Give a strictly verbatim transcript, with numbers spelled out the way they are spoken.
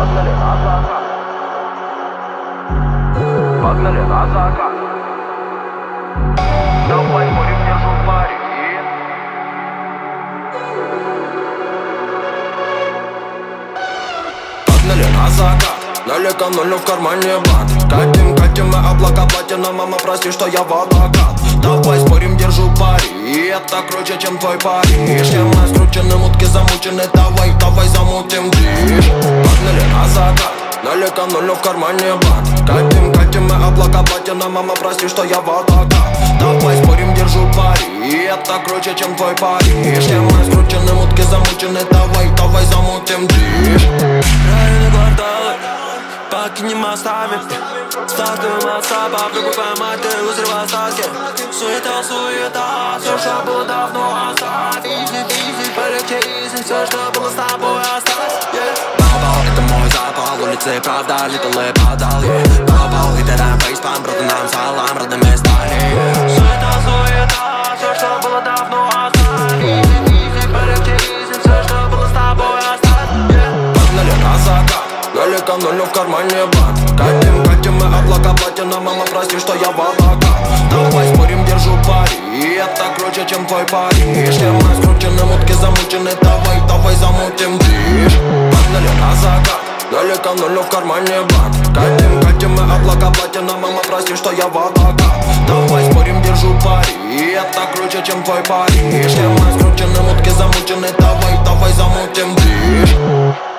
Погнали на закат. Погнали на закат. Давай будем держу пари. Погнали на закат. Ноль экономлю в кармане бат. Катим, катим мы облака платина. Мама, прости, что я водокат. Давай спорим, держу пари. И это круче, чем твой парень. Все мы скручены, мутки замучены. Давай, давай замутим движ. Погнали на закат. Ноль экономлю в кармане бат. Катим, катим мы облака платина. Мама, прости, что я водокат. Давай спорим, держу пари. И это круче, чем твой парень. Все мы скручены, мутки замучены. Давай, давай замутим движ. Районы кварталы, покинем мостами. Стартуем от стоба, пробуй поймать ты лузер в остатке. Суета, суета, все, что было давно оставь. Изи, изи, полегче, изи, все, что было с тобой оставь. Бау-бау, это мой запал, улицы правда, литалы подал. Бау-бау, и тогда фейспам, брат, нам салам, родными стали. Суета, суета, все, что было давно оставь. Изи, изи, полегче, изи, все, что было с тобой оставь. Погнали на закат. Ноль экономлю в кармане бат. Катим, катим мы облака платина. Мама, прости, что я водокат. Давай спорим, держу пари. И это круче, чем твой парень. Все мы скручены, мутки замучены. Давай, давай замутим движ. Погнали на закат. Ноль экономлю в кармане бат. Катим, катим мы облака платина. Мама, прости, что я водокат. Давай спорим, держу пари. И это круче, чем твой парень. Все мы скручены, мутки замучены. Давай, давай замутим движ.